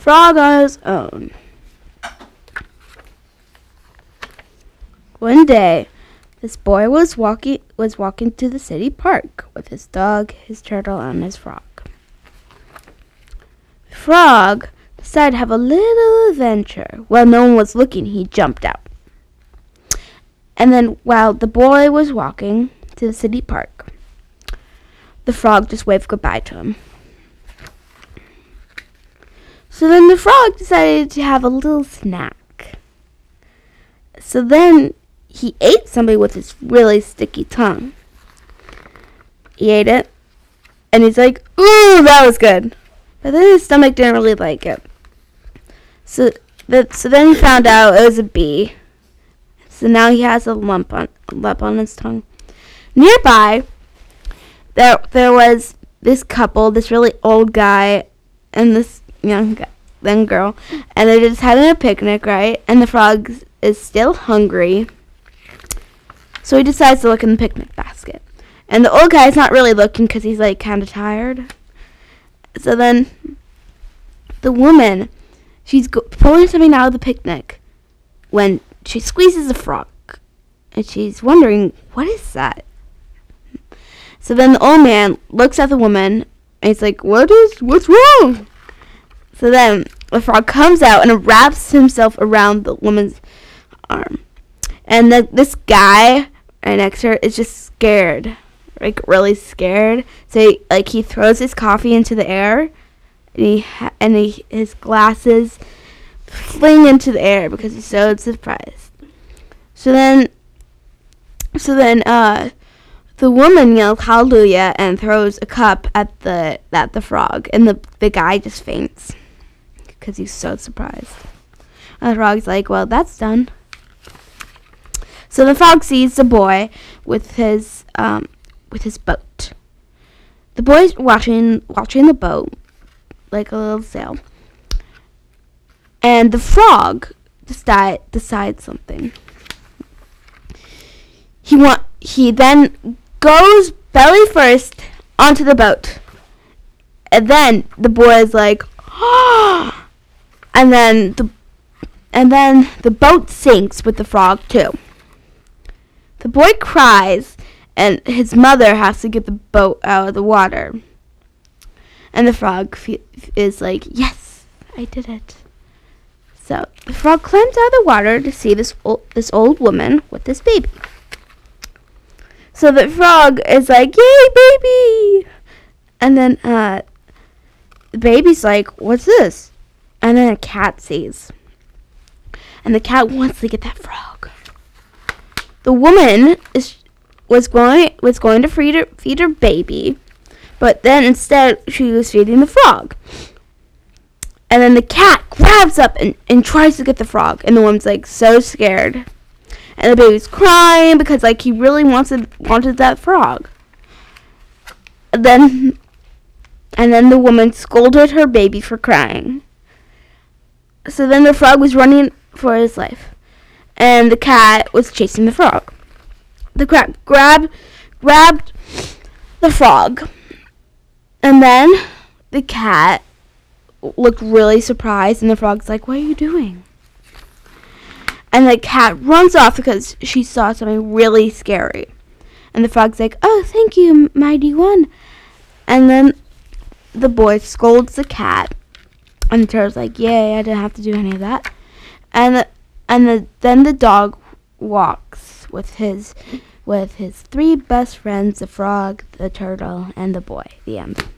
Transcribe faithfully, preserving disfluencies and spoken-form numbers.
frog on his own. One day, this boy was walking was walking to the city park with his dog, his turtle, and his frog. The frog decided to have a little adventure. While no one was looking, he jumped out. And then while the boy was walking to the city park, the frog just waved goodbye to him. So then the frog decided to have a little snack. So then he ate something with his really sticky tongue. He ate it, and he's like, ooh, that was good. But then his stomach didn't really like it. So, that, so then he found out it was a bee. So now he has a lump on a lump on his tongue. Nearby, there there was this couple, this really old guy and this young guy, young girl, and they're just having a picnic, right? And the frog is still hungry, so he decides to look in the picnic basket. And the old guy's not really looking because he's like kind of tired. So then the woman, she's go- pulling something out of the picnic when she squeezes a frog, and she's wondering, what is that? So then the old man looks at the woman, and he's like, what is, what's wrong? So then the frog comes out and wraps himself around the woman's arm. And the, this guy right next to her is just scared, like really scared. So he, like he throws his coffee into the air, and he ha- and he, his glasses fling into the air because he's so surprised. So then, so then, uh, the woman yells hallelujah and throws a cup at the at the frog, and the the guy just faints because he's so surprised. And the frog's like, well, that's done. So the frog sees the boy with his um with his boat. The boy's watching watching the boat like a little sail. And the frog decide, decides something. He want he then goes belly first onto the boat. And then the boy is like, oh! and then the and then the boat sinks with the frog too. The boy cries, and his mother has to get the boat out of the water. And the frog fe- is like, yes, I did it. So the frog climbs out of the water to see this o- this old woman with this baby. So the frog is like, yay, baby! And then uh, the baby's like, what's this? And then a cat sees. And the cat wants to get that frog. The woman is was going was going to feed her, feed her baby, but then instead she was feeding the frog. And then the cat grabs up and, and tries to get the frog. And the woman's like so scared. And the baby's crying because like he really wanted wanted that frog. And then and then the woman scolded her baby for crying. So then the frog was running for his life. And the cat was chasing the frog. The cat grabbed grabbed the frog. And then the cat looked really surprised, and the frog's like, what are you doing? And the cat runs off because she saw something really scary. And the frog's like, oh, thank you, mighty one. And then the boy scolds the cat, and the turtle's like, yay, I didn't have to do any of that. And the, and the, then the dog walks with his with his three best friends, the frog, the turtle, and the boy. The end.